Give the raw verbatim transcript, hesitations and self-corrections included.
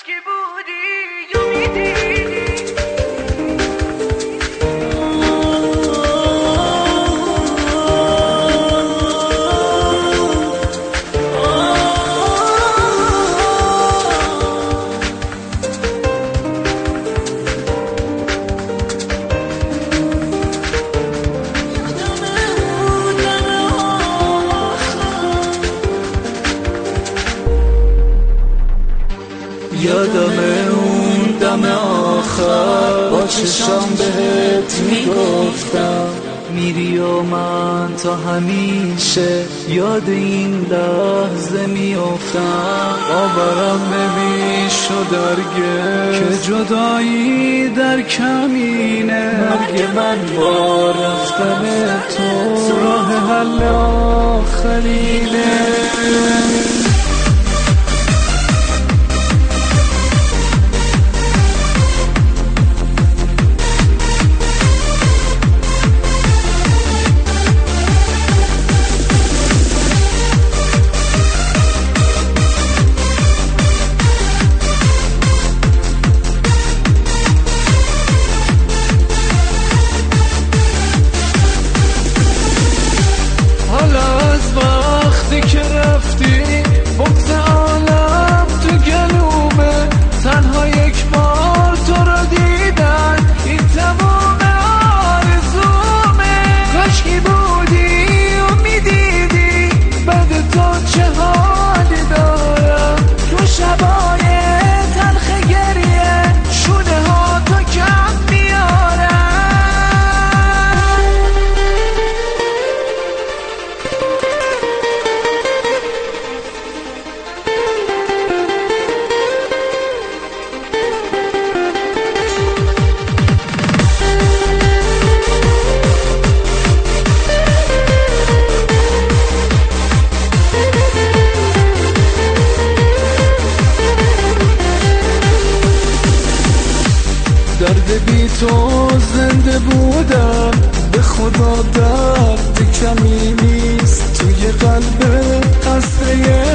کاشکی بودی یا میدیدی. یادمه اون دم آخر با چشام بهت میگفتم میری و من تا همیشه یاد این لحظه میافتم. باورم نمیشد درگه که جدایی در کمینه مرگ من با رفتن تو راه حل آخرینه. که رفتی بغض عالم تو گلومه، تنها یک بار تو رو دیدن این تمام آرزومه. کاشکی بودی و میدیدی بعد تو چه حالی دارم. تو شبای تلخ گریه شونه ها تو کم میارم. درد بی تو زنده بودم، به خدا درد کمی نیست توی قلب قصه